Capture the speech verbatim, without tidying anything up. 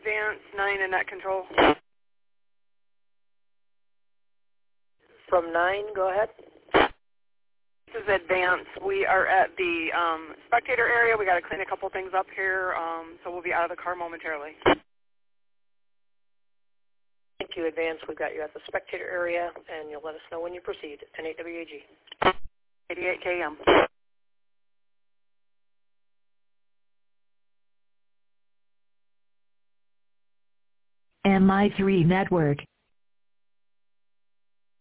Advance nine and net control. From nine, go ahead. This is Advance. We are at the um, spectator area. We got to clean a couple things up here, um, so we'll be out of the car momentarily. Thank you, Advance. We've got you at the spectator area, and you'll let us know when you proceed. N eight W A G. eighty-eight K M. M I three Network.